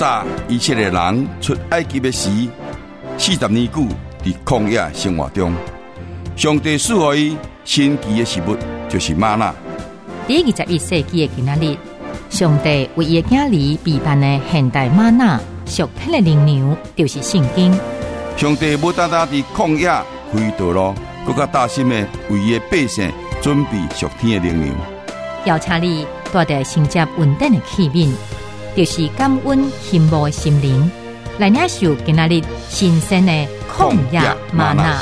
早以色列人出埃及的时，40年久伫曠野生活中，上帝赐予伊神奇的食物，就是吗哪。 第21世纪的今仔日，上帝为伊的囝儿备办的现代吗哪属天的灵粮，就是圣经。 上帝不单单伫曠野开道路，更加大心的为伊的百姓准备属天的灵粮。 邀请你带着承接稳定的器皿，就是感恩羡慕的心灵，来领受今仔日新鲜的曠野吗哪。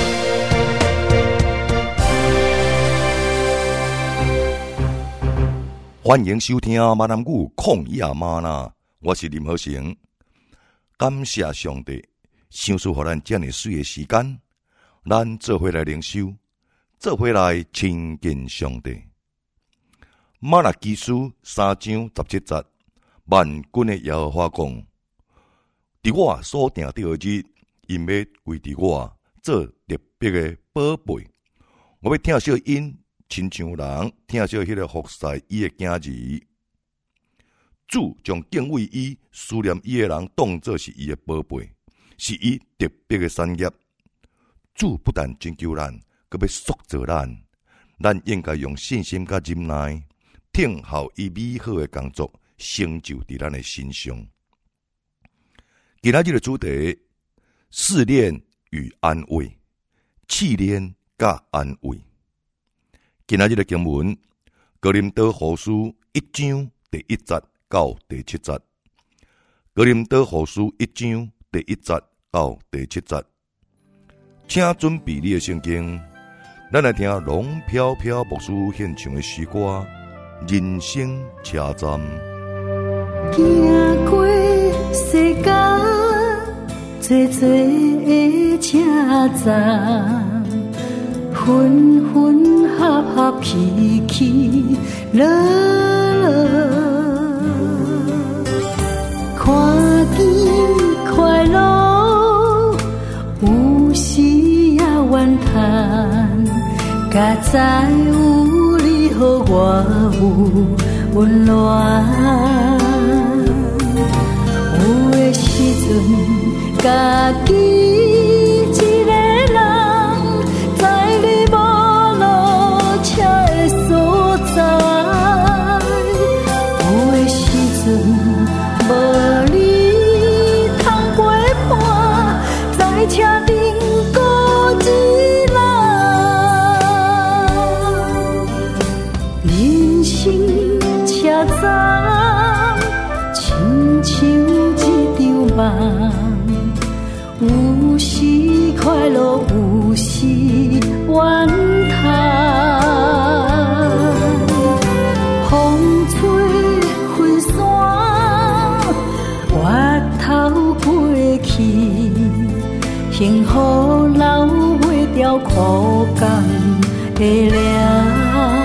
欢迎收听闽南语旷野吗哪，我是林和成。感谢上帝，赏赐予咱这么水的时间，咱做伙来灵修，做伙来亲近上帝。吗哪基书3章17节，万军的耶和华讲：伫我所定的日，因要为伫我做特别的宝贝。我要疼惜因，亲像人疼惜迄个服侍伊的囝儿。主将敬畏伊、思念伊的人当作是伊的宝贝，是伊特别的产业。主不但拯救咱，阁要塑造咱。咱应该用信心甲忍耐，听候伊美好的工作成就伫咱的身上。今仔日的主题：试炼与安慰，试炼甲安慰。今仔日的经文：哥林多后书1章第1節到第7節。哥林多後書1章第1節到第7節。請準備你的聖經，咱來聽龍飄飄牧師獻唱的詩歌《人生車站》。 行過世間，多的車站，分分合合，起起落落。看見快樂，有時也怨嘆，甲知有你予我有溫暖。有的時陣，家己一個人，在你無路車的所在。有的時陣，無你通陪伴，在車頂孤一人。人生車站，親像一場夢，有時快樂，有時怨嘆。風吹雲散，越頭過去，幸福留袂掉苦感的涼。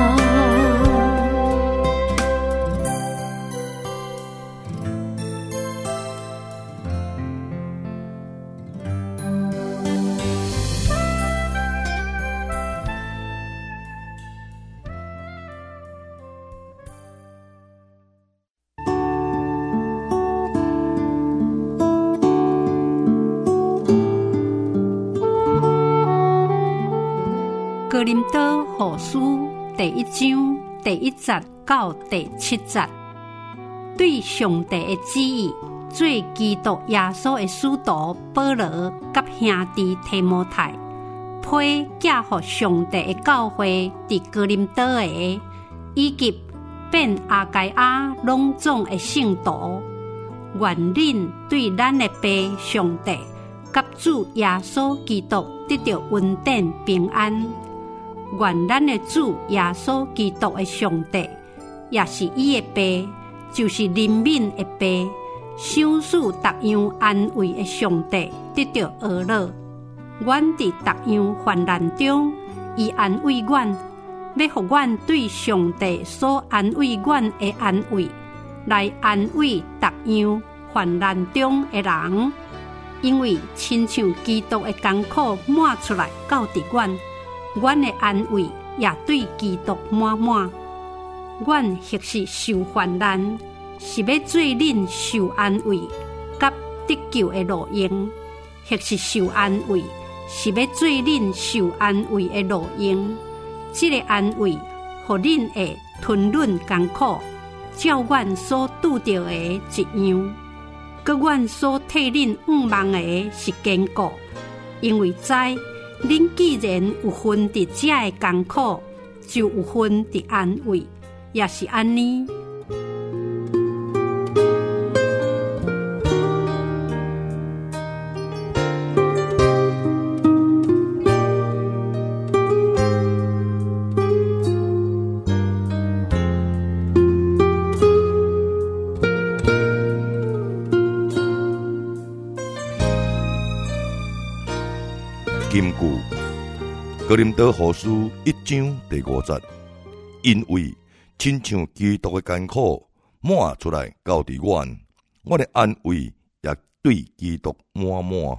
哥林多後書第1章第1節到第7節，對上帝的旨意，做基督耶穌的使徒保羅甲兄弟提摩太，批寄予上帝的教會佇哥林多的，以及遍亞該亞攏總的聖徒，願恁對咱的父上帝甲主耶穌基督得到穩定平安。願咱的主耶穌基督的上帝，也是伊的父，就是憐憫的父，賞賜各樣安慰的上帝，得到呵樂。阮佇各樣患難中，伊安慰阮，要互阮對上帝所安慰阮的安慰，來安慰各樣患難中的人。因為親像基督的艱苦滿出來到佇阮。阮的安慰也對基督滿滿，阮或是受患難， 是要做恁受安慰甲得救的路用，或是受安慰是要做恁受安慰的路用。这个安慰，互恁会吞忍艰苦，照阮所拄着的一样。佮阮所替恁仰望的是坚固，因为知恁既然有份伫这的艰苦，就有份伫安慰，也是安尼。 金句哥林多后书1章第5節，因為親像基督的艱苦滿出來交佇阮，我的安慰也對基督滿滿。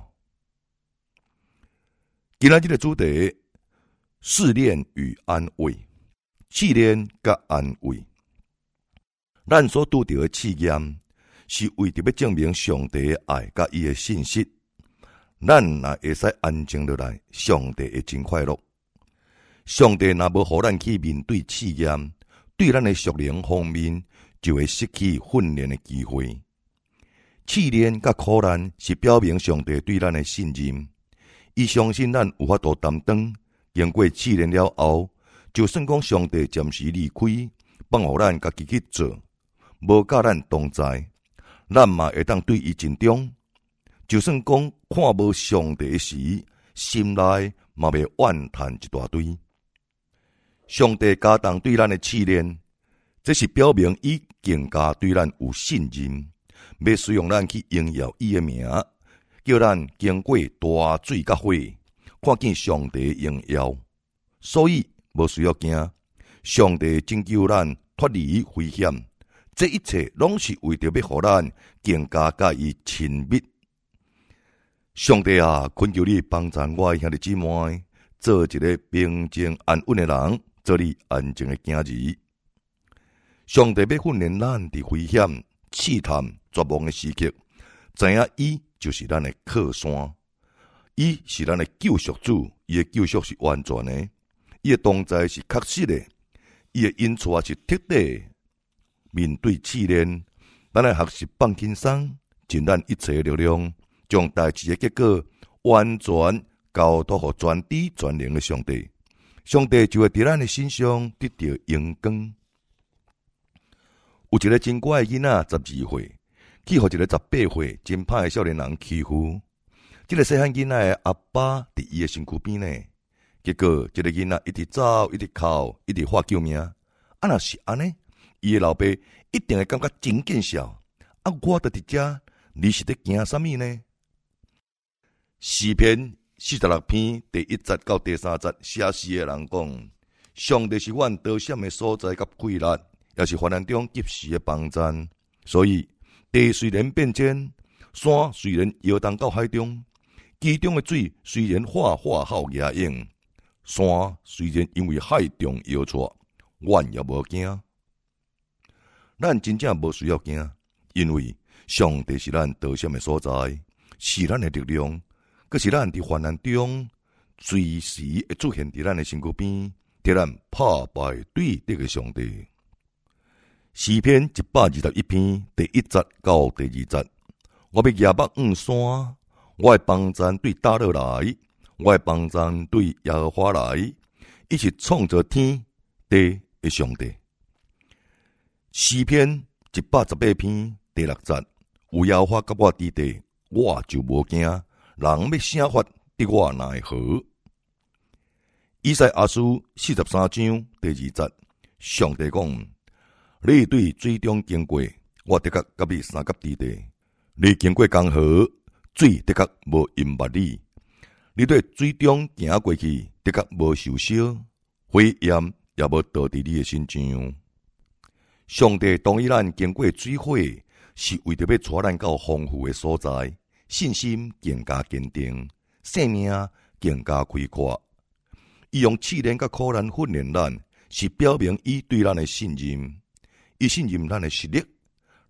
今仔日的主題：試煉與安慰，試煉甲安慰。咱所拄到的試驗，是為着要證明上帝的愛甲伊的信息。咱若會使安靜落來，上帝會真快樂。上帝若無互咱去面對試驗，對咱的屬靈方面就會失去訓練的機會。試煉甲苦難是表明上帝對咱的信任，伊相信咱有法度擔當。經過試煉了後，就算講上帝暫時離開，放互咱家己去做，無甲咱同在，咱嘛會當對伊盡忠。就算講看無上帝時，心內嘛袂怨嘆一大堆。上帝加重對咱的試煉，這是表明伊更加對咱有信任，要使用咱去榮耀伊的名，叫咱經過大水甲火，看見上帝的榮耀。所以無需要驚，上帝拯救咱脫離危險，這一切攏是為着要互咱更加甲伊親密。上帝啊，懇求你幫助我兄弟姊妹，做一個平靜安穩的人，做你安靜的囝兒。上帝要訓練咱佇危險、試探、絕望的時刻，知影伊就是咱的靠山，伊是咱的救贖主，伊的救贖是完全的，伊的同在是確實的，伊的恩賜是徹底的。面對試煉，咱來學習放輕鬆，盡咱一切的力量。將代志的結果完全交託予全知全能的上帝，上帝就會在咱的身上得到榮光。有一個真乖的囡仔，12歲，去互一個18歲真歹的少年人欺負。這個細漢囡仔的阿爸佇伊的身軀邊呢，結果這個囡仔一直走，一直哭，一直喊救命。若是安尼，伊的老爸一定會感覺真見笑。我就佇這，你是在驚什麼呢？詩篇46篇第1節到第3節寫詩的人講：上帝是阮得閃的所在甲氣力，也是患難中及時的幫贊。所以地雖然變遷，山雖然搖動到海中，其中的水雖然化好野湧，山雖然因為海中搖錯，阮也無驚。咱真正無需要驚，因為上帝是咱得閃的所在，是咱的力量。閣是咱佇患難中隨時會出現佇咱的身軀邊，替咱拍敗對敵的上帝。詩篇121篇第1節到第2節，我要舉目望山，我的幫贊對叨落來，我的幫贊對耶和華來，伊是創造天地的上帝。詩篇118篇第6節，有耶和華甲我佇地，我就無驚。人要啥法對我奈何？以賽亞書43章第2節，上帝講：你對水中經過，我的確甲你三甲佇地；你經過江河，水的確無淹沒你；你對水中行過去，的確無受燒，火焰也無倒佇你的身上。上帝同意咱經過水火，是為着要帶咱到豐富的所在。信心更加堅定，生命更加開闊。伊用試煉甲苦難訓練咱，是表明伊對咱的信任。伊信任咱的實力，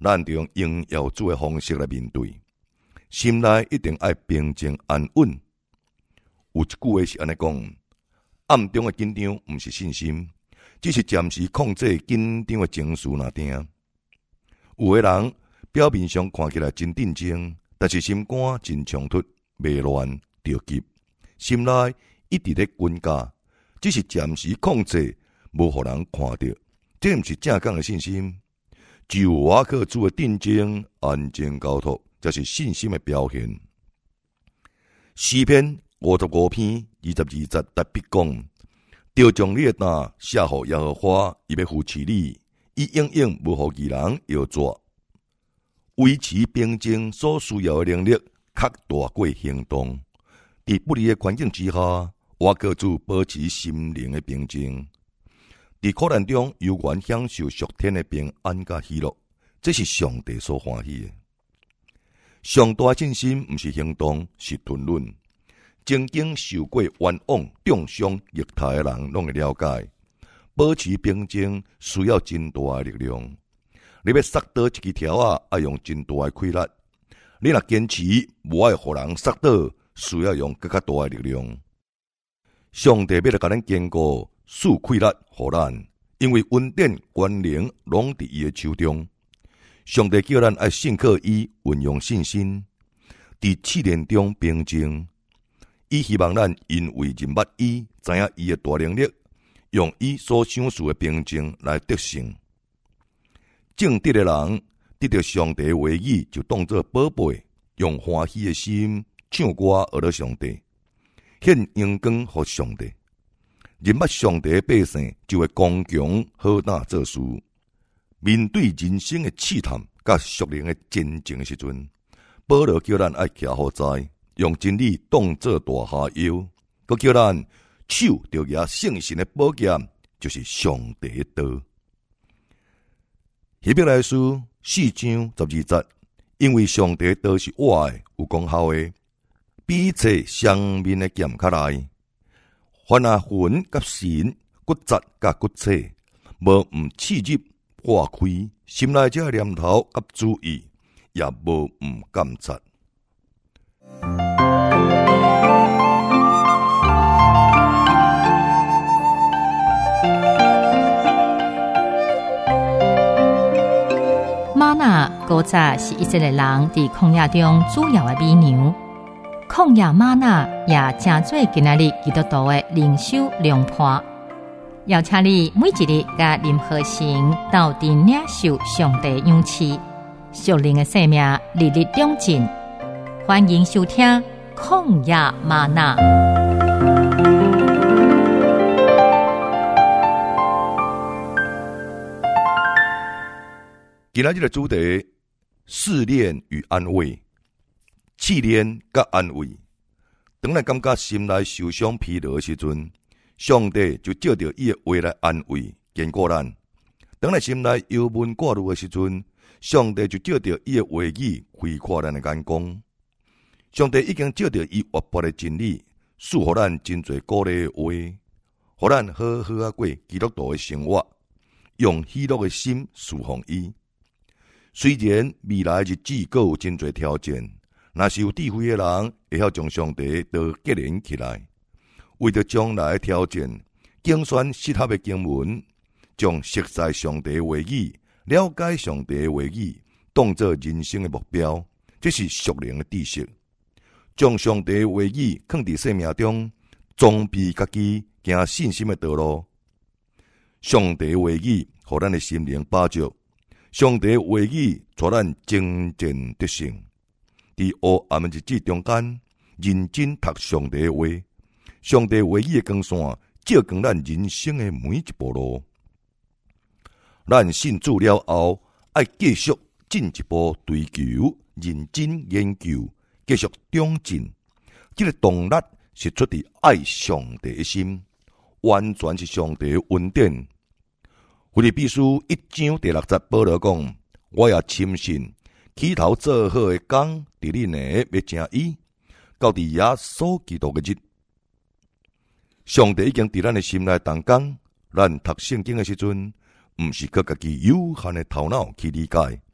咱就用应耀主的方式来面对，心内一定爱平静安稳。有一句话是安尼讲：暗中的紧张毋是信心，只是暂时控制紧张的情绪若定。有个人表面上看起来真定静，但是心肝真冲突，未乱着急，心内一直咧滚加，只是暂时控制，无互人看到。这毋是正讲的信心。只有瓦克主的定静、安静交托，才是信心的表现。诗篇55篇22节特别讲：要将你的担卸予耶和华，伊要扶持你，伊永远无互异人摇抓。维持平静所需要的能力，较大过行动。在不利的环境之下，瓦克主保持心灵的平静。在苦难中，悠然享受属天的平安甲喜乐，这是上帝所欢喜的。上大信心毋是行动，是吞论。曾经受过冤枉、重伤、虐待的人，拢会了解，保持平静需要真大的力量。你要杀倒一支条啊，要用真大的气力；你若坚持，无爱互人杀倒，需要用更加大的力量。上帝要来甲咱坚固。赐气力互咱，因为恩典、权能拢伫伊的手中。上帝叫咱爱信靠伊，运用信心，伫试炼中平静。伊希望咱因为认捌伊，知影伊的大能力，用伊所想事的平静来得胜。正直的人得到上帝的话语，就当作宝贝，用欢喜的心唱歌学了上帝，献阳光给上帝。认捌上帝的百姓，就会刚强好胆做事。面对人生的试探甲属灵的真正的时阵，保罗叫咱爱徛好在，用真理当作大下腰，佮叫咱手着拿圣神的宝剑，就是上帝的道。希伯来书4章12节，因为上帝的道是活的，有功效的，比一切双面的剑较利。凡啊魂甲神、骨质甲骨髓，无毋刺入破开，心内这念头甲主意，也无毋监察。 玛纳古早是以色列人伫旷野中主要的美牛。旷野玛纳也正做今仔日基督徒的灵修良伴，邀请你每一日甲任何行到底领受上帝勇气，属灵的生命日日长进。欢迎收听曠野玛纳。 今仔日的主题：试炼与安慰。试炼甲安慰，当咱感觉心内受伤疲劳的时阵，上帝就借着伊的话来安慰、坚固咱；当咱心内忧闷挂虑的时阵，上帝就借着伊的话语开阔咱的眼光。上帝已经借着伊活泼的真理，赐予咱真侪鼓励的话，互咱好好啊过基督徒的生活，用喜乐的心侍奉伊。虽然未来日子阁有真侪挑战。若是有智慧的人，会晓将上帝都结连起来，为着将来的挑战，精选适合的经文，将熟悉上帝的话语、了解上帝的话语，当作人生的目标，这是属灵的知识。将上帝的话语放伫生命中，装备家己行信心的道路。上帝的话语，互咱的心灵饱足；上帝的话语，带咱精进得胜。伫黑暗的日子中间，认真读上帝的话，上帝话语的光线，照光咱人生的每一步路。咱信主了后，爱继续进一步追求，认真研究，继续长进。这个动力是出自爱上帝的心，完全是上帝的恩典。腓立比书1章第6节，保罗讲：我也深信。起头做好的工，伫你呢要成伊，到伫耶稣基督的日，上帝已经伫咱的心内动工。咱读圣经的时阵，毋是靠家己有限的头脑去理解，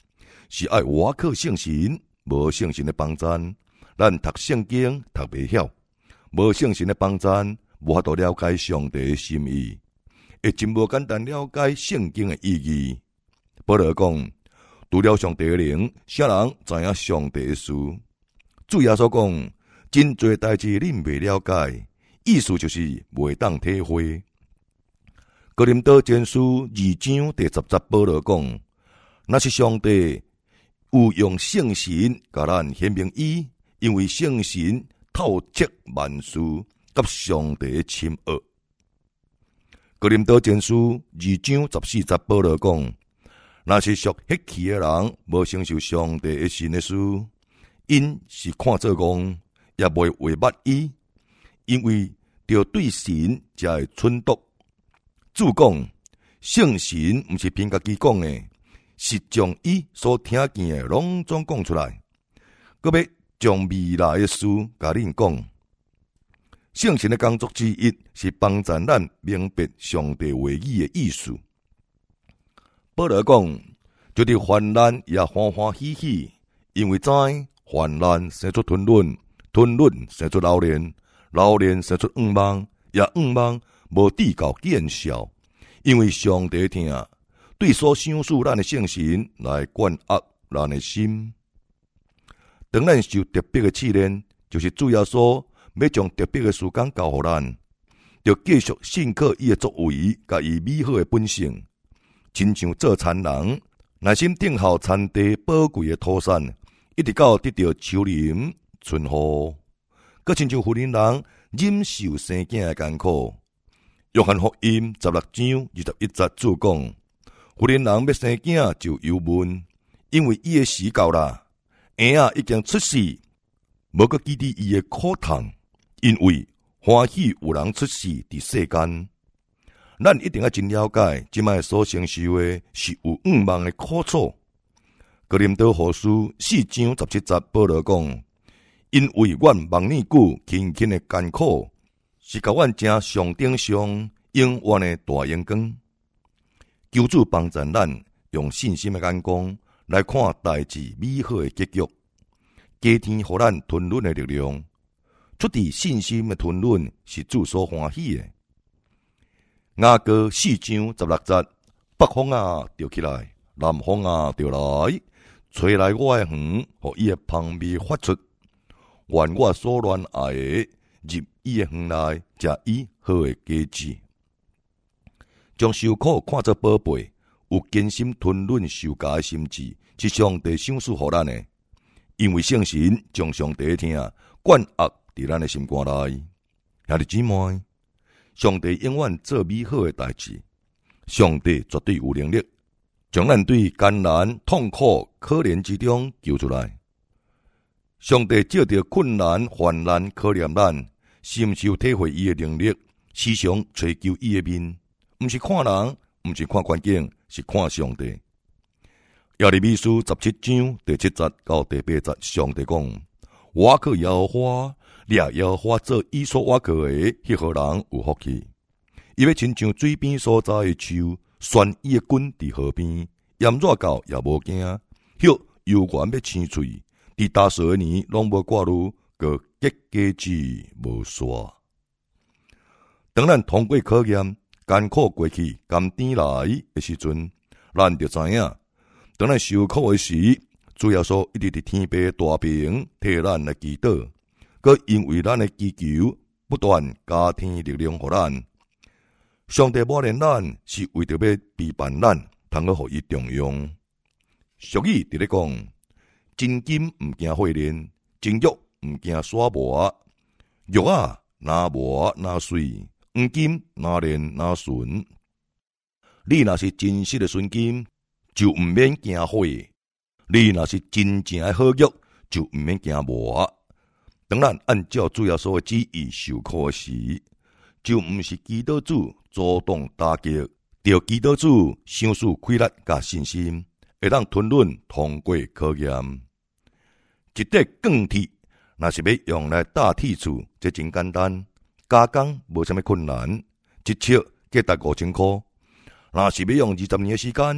是爱倚靠圣神，无圣神的帮助，咱读圣经读袂晓，无圣神的帮助，无法度了解上帝的心意，会真无简单了解圣经的意义。保罗讲，除了上帝的灵，啥人知影上帝的事？主耶稣讲，真侪代志恁未了解，意思就是未当体会。哥林多前书2章第10节，保罗讲，那是上帝有用圣神甲咱显明伊，因为圣神透彻万事，甲上帝的深奥。哥林多前书2章14节，保罗讲，那是属血气的人，无承受上帝的神的事，因是看做戆，也袂为捌伊，因为着对神才会忖度。主讲，圣神毋是凭家己讲的，是将伊所听见的拢总讲出来，搁要将未来的事甲恁讲。圣神的工作之一是帮助咱明白上帝话语的意思。保罗讲，就是患难也欢欢喜喜，因为知患难生出吞论，吞论生出老练，老练生出仰望，也仰望无至到见效，因为上帝听，对所想事咱的圣神来管握咱的心。当咱受特别的试炼，就是主要说要将特别的时间交予咱，就继续信靠伊的作为，甲伊美好的本性，亲像做田人，耐心等候田地宝贵的土产，一直到得到秋林春雨。佮亲像妇人人忍受生囝的艰苦。约翰福音16章21节，主讲，妇人人要生囝就忧闷，因为伊的时到啦，婴仔已经出世，无佮记得伊的苦痛，因为欢喜有人出世伫世间。咱一定要真了解，即摆所承受的是有仰望的苦楚。哥林多后书4章17节，保罗讲，因为阮望年久轻轻的艰苦，是甲阮正上顶上永远的大阳光。求主帮助咱用信心的眼光来看代志美好的结局，加添互咱吞论的力量。出自信心的吞论是主所欢喜的。雅歌4章16节，北风啊就起来，南风啊就来，吹来我的园，互伊的香味发出。愿我所恋爱的入伊的园内，食伊好的果子。将受苦看作宝贝，有坚心吞论受加的心志，是上帝赏赐予咱的。因为圣神将上帝的听灌压伫咱的心肝内。兄弟姊妹，上帝永远做美好的代志，上帝绝对有能力将咱对艰难、痛苦、可怜之中救出来。上帝借着困难、患难考验咱，深受体会伊的能力，时常追求伊的面，毋是看人，毋是看环境，是看上帝。耶利米书17章第7节到第8节，上帝讲：我靠耶和华，掠耶和华做伊所我靠的，迄号人有福气。伊要亲像水边所栽的树，旋伊的根伫河边，炎热到也无惊，叶悠然要青翠。伫大数的年，拢无挂虑，个结果子无煞。当咱通过考验，艰苦过去，甘甜来的时阵，咱就知影，当咱受苦的时，主要说一直伫天父大屏替咱来祈祷，佮因为咱的祈求不断加添力量互咱。上帝磨练咱，是为着要陪伴咱，通好互伊重用。俗语伫咧讲：真金毋惊火炼，真玉毋惊沙磨。玉啊，哪磨哪碎，黄金哪炼哪纯。你若是真实的纯金，就毋免惊火；你若是真正的好玉，就毋免惊磨。当咱按照主要所的旨意受苦时，就毋是祈祷主主动打击，着祈祷主赏赐气力甲信心，会当吞论通过考验。一块钢铁，若是要用来搭铁厝，这真简单，加工无啥物困难，一尺价值5000块。若是要用20年的时间，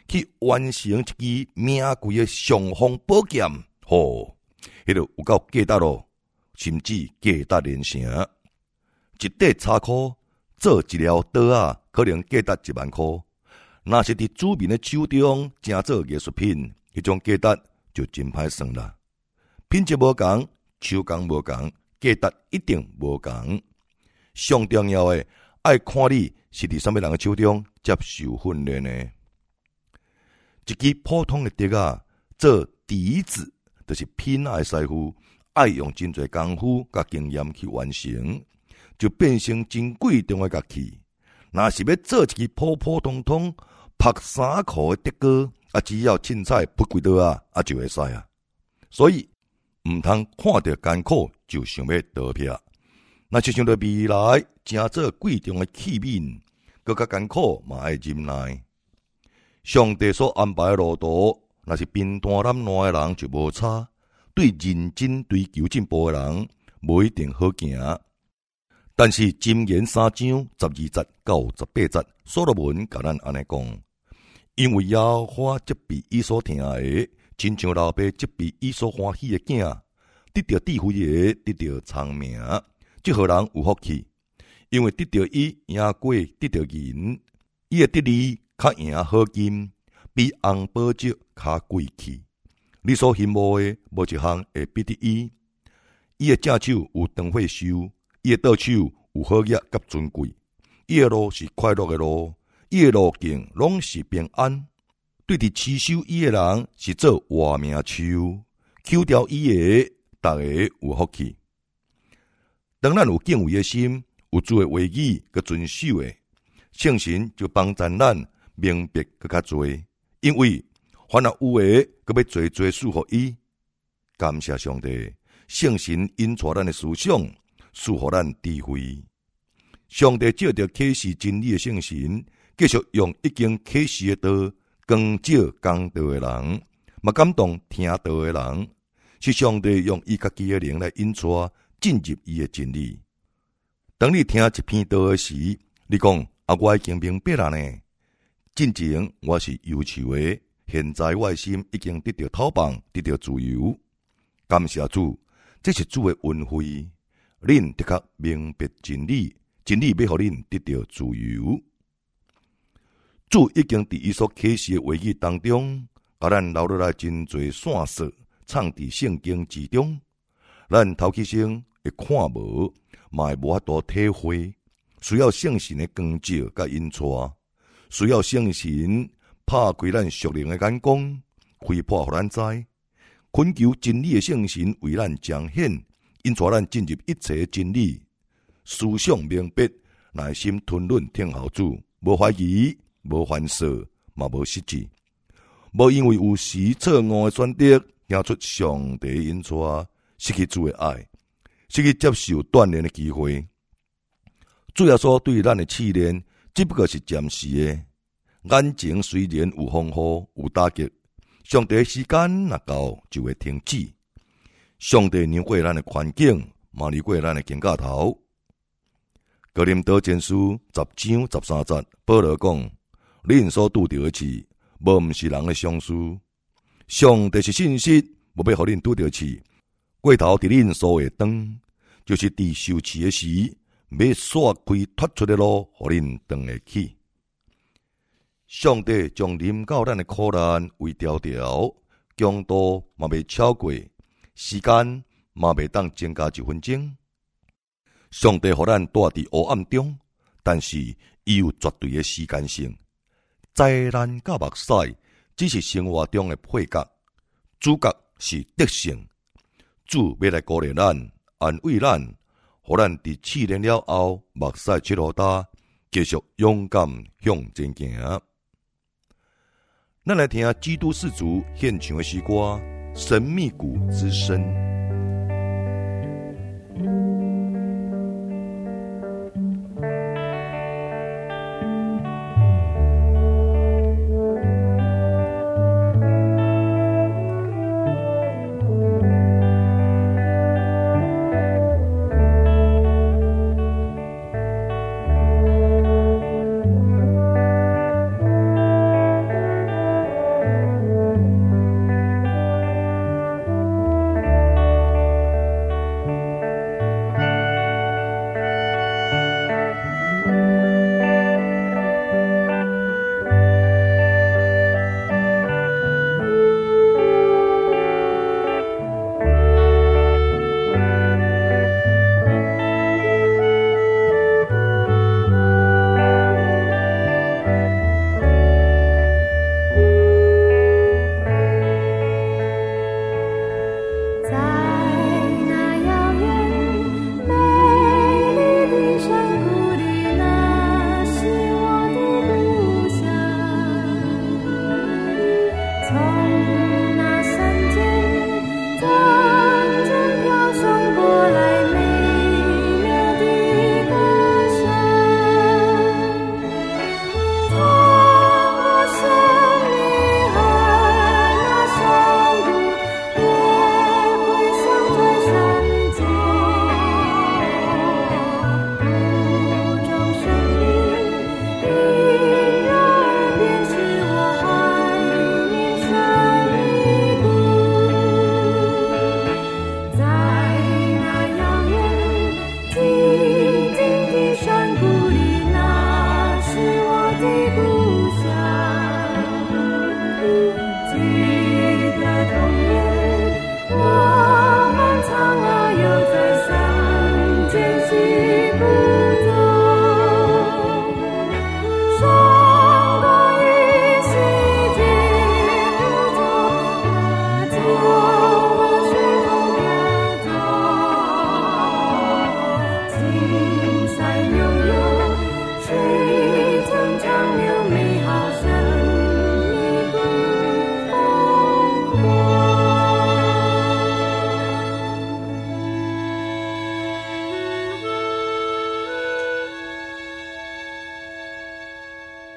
去完成一支名贵的尚方宝剑，迄个有够价值咯，甚至价值连城。一块柴块做一条刀啊，可能价值1万块。若是伫主民的手中正做艺术品，迄种价值就真歹算啦。品质无同，手工无同，价值一定无同。上重要的，爱看你是伫什么人的手中接受训练的。一支普通的笛啊，做笛子，就是品爱师傅，爱用真侪功夫甲经验去完成，就变成真贵重的乐器。若是要做一支普普通通拍3箍的笛歌，只要凊彩不几刀啊，就会使啊。所以毋通看到艰苦就想要逃避。若是想到未来真做贵重的器皿，搁较艰苦嘛爱忍耐。上帝所安排的路途，若是平淡懒惰的人就无差，对认真追求进步的人，无一定好行。但是箴言3章12節到18節，所羅門甲咱安尼講：因為耶和華責備伊所疼的，親像老爸責備伊所歡喜的囝，得到智慧的，得到聰明，這號人有福氣，因為得到伊贏過得到銀，伊的得利較贏好金，比紅寶石較貴氣。你所羨慕的，無一項會比得伊。伊的正手有長歲壽，伊的倒手有好業甲尊貴。伊的路是快樂的路，伊的路徑攏是平安。對佇持守伊的人是做活命樹，扣掉伊的，大家有福氣。當咱有敬畏的心，有主的話語佮遵守的，聖神就幫助咱明白佮較多，因為凡若有的，佮要做做賜予伊。感謝上帝，聖神引帶咱的思想，賜予咱智慧。上帝借着啟示真理的聖神，繼續用已經啟示的道，光照講道的人，嘛感動聽道的人，是上帝用伊家己的靈來引帶進入伊的真理。當你聽一篇道的時，你講我已經明白了呢。進前我是憂愁的，現在我的心已經得到透放，得到自由。感謝主，這是主的恩惠。恁的確明白真理，真理要互恁得到自由。主已經佇伊所啟示的話語當中，甲咱留落來真濟線索，藏佇聖經之中。咱頭起先會看無，嘛會無法度體會，需要聖神的光照甲引帶，需要聖神拍開咱屬靈的眼光，開破互咱知，懇求真理的聖神為咱彰顯，引帶咱進入一切真理，思想明白，內心吞忍聽候主，無懷疑，無煩惱，嘛無失志，無因為有時錯誤的選擇，聽出上帝引帶，失去主的愛，失去接受鍛鍊的機會。主耶穌對咱的試煉，只不過是暫時的。眼前雖然有風雨，有打擊，上帝的時間若到，就會停止。上帝讓過咱的環境，嘛讓過咱的肩胛頭。哥林多前書10章13節，保羅講：恁所拄着的刺，無毋是人的相似。上帝是信實，無要互恁拄着刺，過頭佇恁所會當，就是佇受刺的時，要刷開脫出的路，互恁當會起。上帝將臨到咱的苦難為條條，強度嘛未超過，時間嘛未當增加1分鐘。上帝互咱住佇黑暗中，但是伊有絕對的時間性。災難甲目屎只是生活中的配角，主角是德性。主要來鼓勵咱，安慰咱，互咱佇試煉了後，目屎出落大，繼續勇敢向前行。咱來聽基督士族獻唱的詩歌《神秘谷之聲》。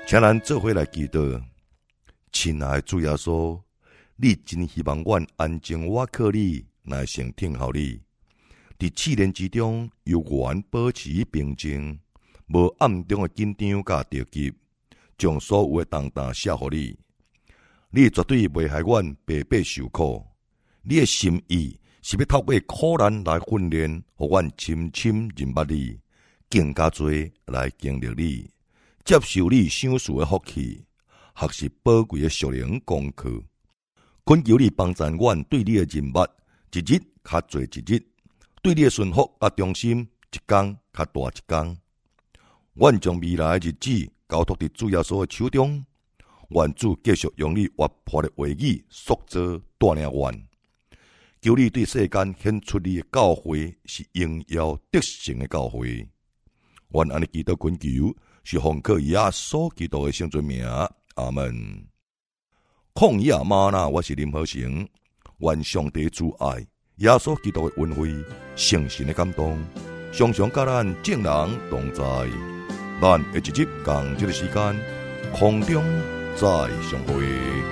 请咱做伙来祈祷。亲爱的主耶稣，你真希望阮安静倚靠你，来成听候你。伫试炼之中，有缘保持平静，无暗中的紧张甲着急，将所有的重担卸予你。你绝对袂害阮白白受苦。你的心意是要透过苦难来训练，互阮深深认捌你，更加多来经历你，接受你赏赐的福气，学习宝贵的属灵功课。恳求你帮助阮对你的认捌，一日较侪一日。对你的顺服甲忠心，一天较大一天。阮将未来的日子交托伫主耶稣的手中，愿主继续用你活泼的话语塑造带领阮。求你对世间显出你的教诲是荣耀得胜的教诲。愿安尼祈祷恳求，是奉靠耶稣基督的圣尊名。阿门。旷野吗哪，我是林和成。愿上帝主爱。耶稣基督的恩惠，圣神的感动，常常甲咱众人同在。咱下一集同这个时间，空中再相会。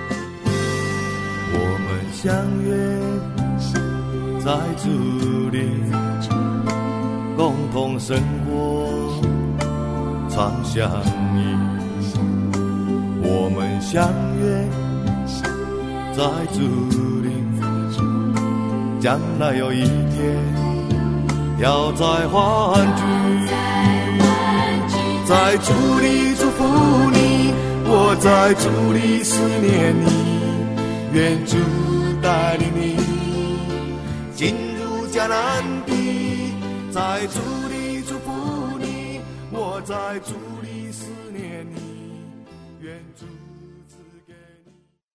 我们相约在主里，共同生活，常相依。我们相约在主里。将来有一天要再欢聚，在主里祝福你，我在主里思念你，愿主带领你进入迦南地，在主里祝福你，我在主里思念你，愿主